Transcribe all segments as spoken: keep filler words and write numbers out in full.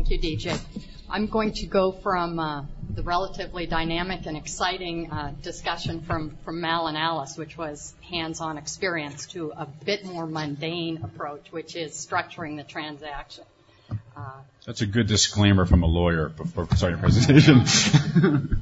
Thank you, D J. I'm going to go from uh, the relatively dynamic and exciting uh, discussion from, from Mal and Alice, which was hands-on experience, to a bit more mundane approach, which is structuring the transaction. Uh, That's a good disclaimer from a lawyer before starting a presentation.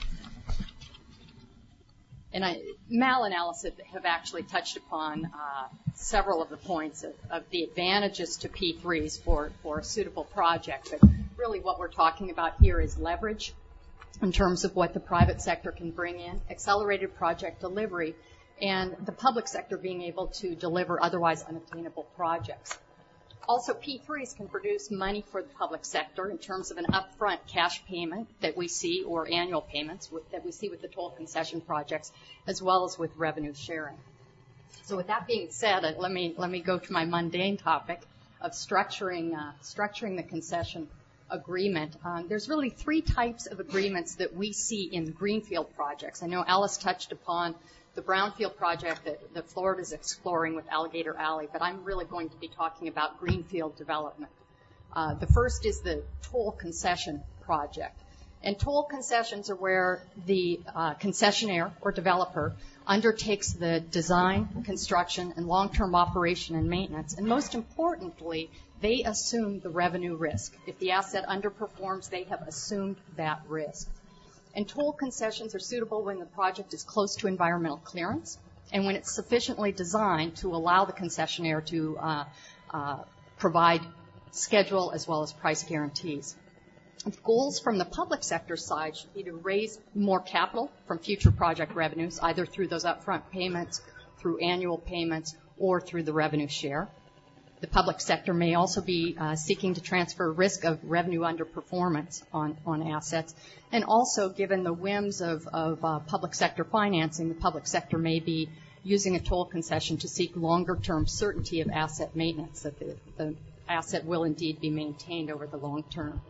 And I, Mal and Alice have, have actually touched upon uh, several of the points of, of the advantages to P threes for, for a suitable project. But really what we're talking about here is leverage in terms of what the private sector can bring in, accelerated project delivery, and the public sector being able to deliver otherwise unattainable projects. Also, P threes can produce money for the public sector in terms of an upfront cash payment that we see, or annual payments with, that we see with the toll concession projects, as well as with revenue sharing. So with that being said, uh, let me let me go to my mundane topic of structuring uh, structuring the concession agreement. Um, there's really three types of agreements that we see in greenfield projects. I know Alice touched upon the brownfield project that, that Florida is exploring with Alligator Alley, but I'm really going to be talking about greenfield development. Uh, the first is the toll concession project. And toll concessions are where the uh, concessionaire or developer undertakes the design, construction, and long-term operation and maintenance. And most importantly, they assume the revenue risk. If the asset underperforms, they have assumed that risk. And toll concessions are suitable when the project is close to environmental clearance and when it's sufficiently designed to allow the concessionaire to uh, uh, provide schedule as well as price guarantees. The goals from the public sector side should be to raise more capital from future project revenues, either through those upfront payments, through annual payments, or through the revenue share. The public sector may also be uh, seeking to transfer risk of revenue underperformance on, on assets. And also, given the whims of, of uh, public sector financing, the public sector may be using a toll concession to seek longer-term certainty of asset maintenance, that the, the asset will indeed be maintained over the long term.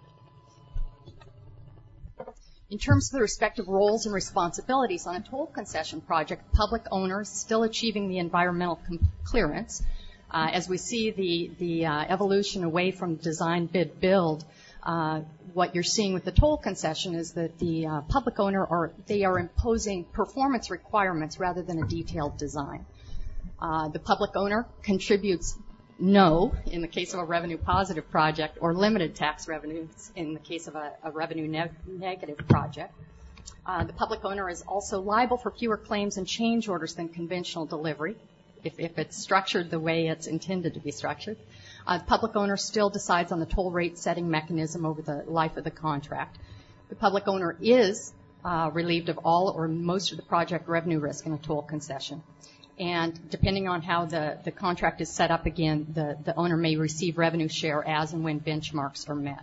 In terms of the respective roles and responsibilities on a toll concession project, public owners still achieving the environmental com- clearance. Uh, as we see the, the uh, evolution away from design, bid, build, uh, what you're seeing with the toll concession is that the uh, public owner, are they are imposing performance requirements rather than a detailed design. Uh, the public owner contributes no in the case of a revenue positive project, or limited tax revenues in the case of a, a revenue ne- negative project. Uh, the public owner is also liable for fewer claims and change orders than conventional delivery, if, if it's structured the way it's intended to be structured. Uh, the public owner still decides on the toll rate setting mechanism over the life of the contract. The public owner is uh, relieved of all or most of the project revenue risk in a toll concession. And depending on how the, the contract is set up again, the, the owner may receive revenue share as and when benchmarks are met.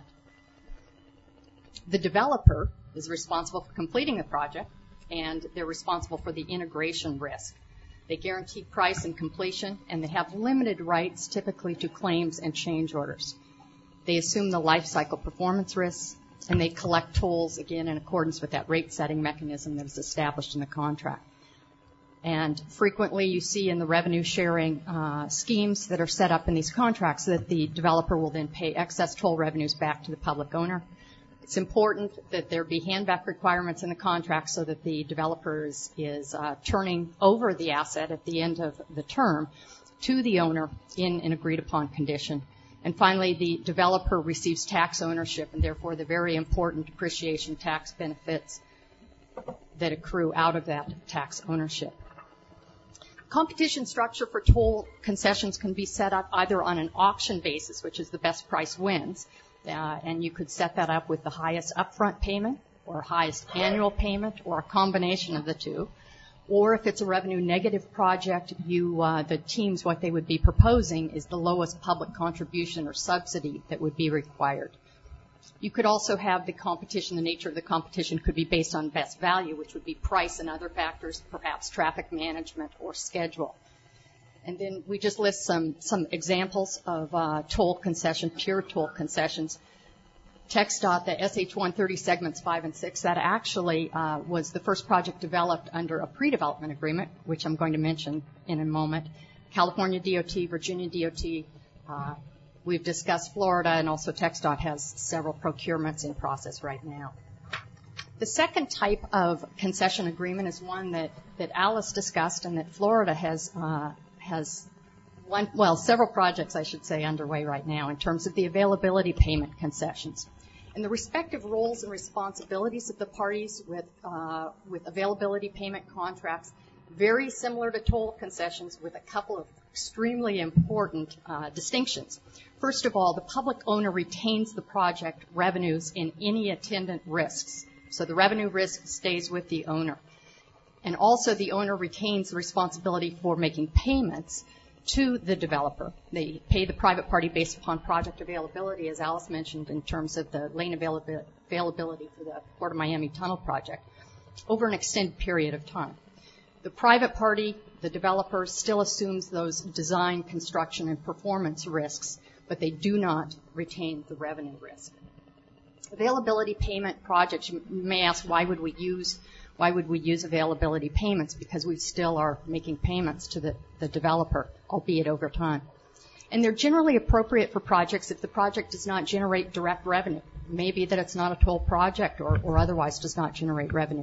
The developer is responsible for completing the project, and they're responsible for the integration risk. They guarantee price and completion, and they have limited rights typically to claims and change orders. They assume the life cycle performance risks, and they collect tolls, again, in accordance with that rate-setting mechanism that is established in the contract. And frequently you see in the revenue-sharing uh, schemes that are set up in these contracts that the developer will then pay excess toll revenues back to the public owner. It's important that there be handback requirements in the contract so that the developer is, is uh, turning over the asset at the end of the term to the owner in an agreed-upon condition. And finally, the developer receives tax ownership, and therefore the very important depreciation tax benefits that accrue out of that tax ownership. Competition structure for toll concessions can be set up either on an auction basis, which is the best price wins, Uh, and you could set that up with the highest upfront payment or highest annual payment or a combination of the two. Or if it's a revenue negative project, you, uh, the teams, what they would be proposing is the lowest public contribution or subsidy that would be required. You could also have the competition, the nature of the competition could be based on best value, which would be price and other factors, perhaps traffic management or schedule. And then we just list some, some examples of uh, toll concession, pure toll concessions. TxDOT, the S H one thirty segments five and six, that actually uh, was the first project developed under a pre-development agreement, which I'm going to mention in a moment. California D O T, Virginia D O T, uh, We've discussed Florida, and also TxDOT has several procurements in process right now. The second type of concession agreement is one that, that Alice discussed and that Florida has, uh, has one, well, several projects, I should say, underway right now in terms of the availability payment concessions. And the respective roles and responsibilities of the parties with, uh, with availability payment contracts, very similar to toll concessions with a couple of extremely important uh, distinctions. First of all, the public owner retains the project revenues in any attendant risks. So the revenue risk stays with the owner. And also the owner retains the responsibility for making payments to the developer. They pay the private party based upon project availability, as Alice mentioned, in terms of the lane availability for the Port of Miami Tunnel project, over an extended period of time. The private party, the developer, still assumes those design, construction, and performance risks, but they do not retain the revenue risk. Availability payment projects, you may ask, why would we use why would we use availability payments? Because we still are making payments to the, the developer, albeit over time. And they're generally appropriate for projects if the project does not generate direct revenue. It may be that it's not a toll project or, or otherwise does not generate revenue.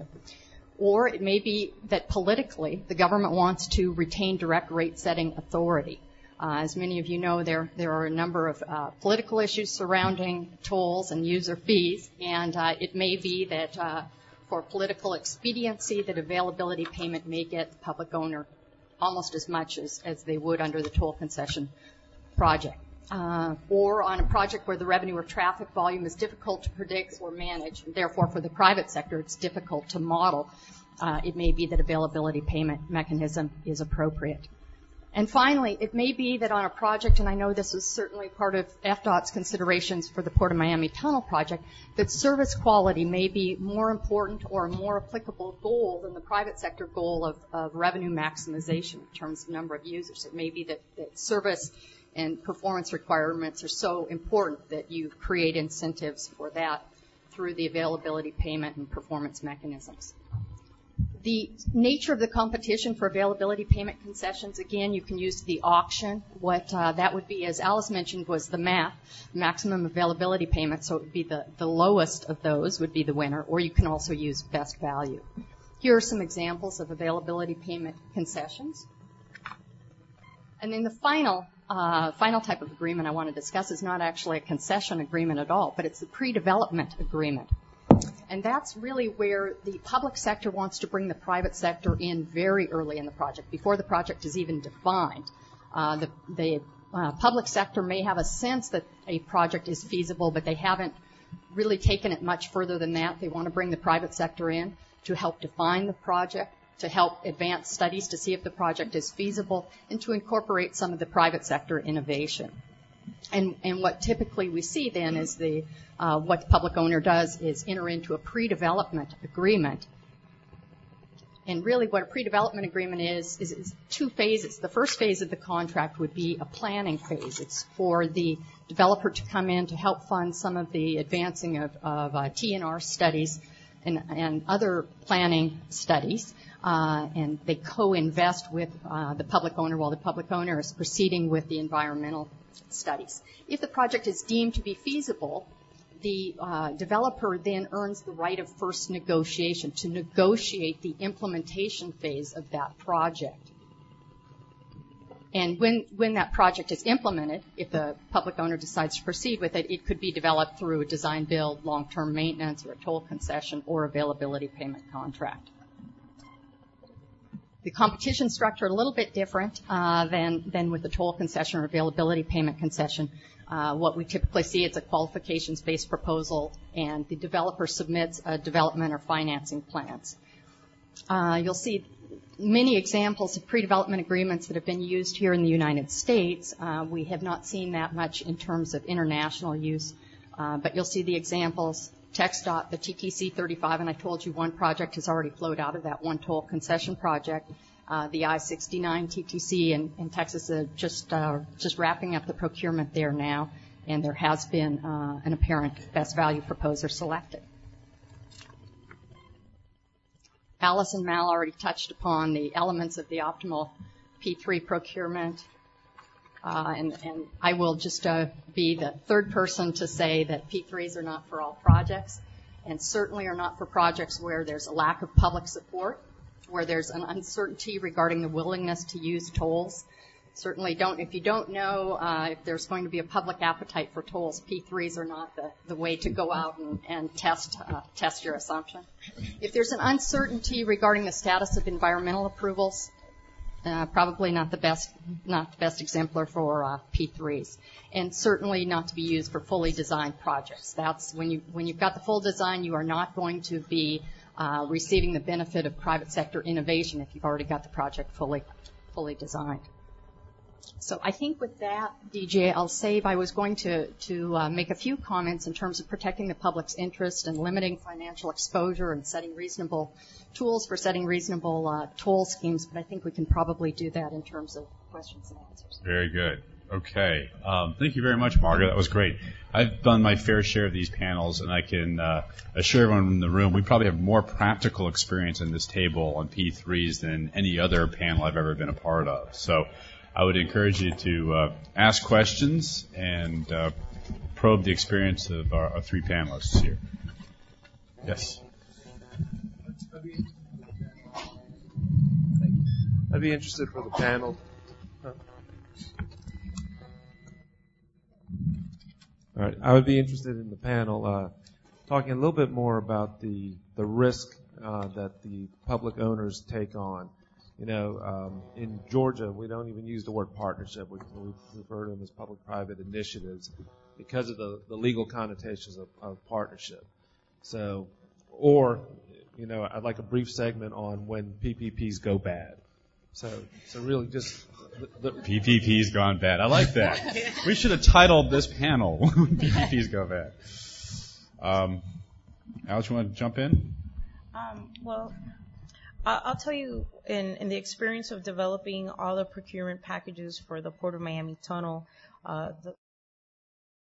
Or it may be that politically the government wants to retain direct rate setting authority. Uh, as many of you know, there, there are a number of uh, political issues surrounding tolls and user fees, and uh, it may be that uh, for political expediency that availability payment may get the public owner almost as much as, as they would under the toll concession project. Uh, or on a project where the revenue or traffic volume is difficult to predict or manage, and therefore for the private sector it's difficult to model, uh, it may be that availability payment mechanism is appropriate. And finally, it may be that on a project, and I know this is certainly part of F DOT's considerations for the Port of Miami Tunnel project, that service quality may be more important or a more applicable goal than the private sector goal of, of revenue maximization in terms of number of users. It may be that, that service and performance requirements are so important that you create incentives for that through the availability payment and performance mechanisms. The nature of the competition for availability payment concessions, again, you can use the auction. What uh, that would be, as Alice mentioned, was the M A P, maximum availability payment, so it would be the, the lowest of those would be the winner, or you can also use best value. Here are some examples of availability payment concessions. And then the final, uh, final type of agreement I want to discuss is not actually a concession agreement at all, but it's the pre-development agreement. And that's really where the public sector wants to bring the private sector in very early in the project, before the project is even defined. Uh, the the uh, public sector may have a sense that a project is feasible, but they haven't really taken it much further than that. They want to bring the private sector in to help define the project, to help advance studies to see if the project is feasible, and to incorporate some of the private sector innovation. And, and what typically we see then is the uh, what the public owner does is enter into a pre-development agreement. And really what a pre-development agreement is, is, is two phases. The first phase of the contract would be a planning phase. It's for the developer to come in to help fund some of the advancing of, of uh, T N R studies and, and other planning studies. Uh, and they co-invest with uh, the public owner while the public owner is proceeding with the environmental studies. If the project is deemed to be feasible, the uh, developer then earns the right of first negotiation to negotiate the implementation phase of that project. And when, when that project is implemented, if the public owner decides to proceed with it, it could be developed through a design build, long-term maintenance, or a toll concession, or availability payment contract. The competition structure a little bit different uh, than, than with the toll concession or availability payment concession. Uh, what we typically see is a qualifications-based proposal, and the developer submits a development or financing plans. Uh, you'll see many examples of pre-development agreements that have been used here in the United States. Uh, we have not seen that much in terms of international use, uh, but you'll see the examples. TxDOT, the T T C thirty-five, and I told you one project has already flowed out of that one toll concession project. Uh, the I sixty-nine T T C in, in Texas are just uh, just wrapping up the procurement there now, and there has been uh, an apparent best value proposer selected. Alice and Mal already touched upon the elements of the optimal P three procurement. Uh, and, and I will just uh, be the third person to say that P threes are not for all projects, and certainly are not for projects where there's a lack of public support, where there's an uncertainty regarding the willingness to use tolls. Certainly don't, if you don't know uh, if there's going to be a public appetite for tolls, P threes are not the, the way to go out and, and test, uh, test your assumption. If there's an uncertainty regarding the status of environmental approvals, uh, probably not the best, not the best exemplar for uh, P threes. And certainly not to be used for fully designed projects. That's when you, when you've got the full design, you are not going to be uh, receiving the benefit of private sector innovation if you've already got the project fully, fully designed. So I think with that, D J, I'll save. I was going to, to uh, make a few comments in terms of protecting the public's interest and limiting financial exposure and setting reasonable tools for setting reasonable uh, toll schemes, but I think we can probably do that in terms of questions and answers. Very good. Okay. Um, thank you very much, Margaret. That was great. I've done my fair share of these panels, and I can uh, assure everyone in the room we probably have more practical experience in this table on P threes than any other panel I've ever been a part of. So I would encourage you to uh, ask questions and uh, probe the experience of our, our three panelists here. Yes. I'd be interested for the panel. All right, I would be interested in the panel uh, talking a little bit more about the the risk uh, that the public owners take on. You know, um, in Georgia, we don't even use the word partnership. We, we refer to them as public-private initiatives because of the, the legal connotations of, of partnership. So, or, you know, I'd like a brief segment on when P P Ps go bad. So, so really just the, the P P P's gone bad. I like that. We should have titled this panel P P P's go bad. Um, Alex, you want to jump in? Um, well, I'll tell you, in, in the experience of developing all the procurement packages for the Port of Miami Tunnel, uh, the,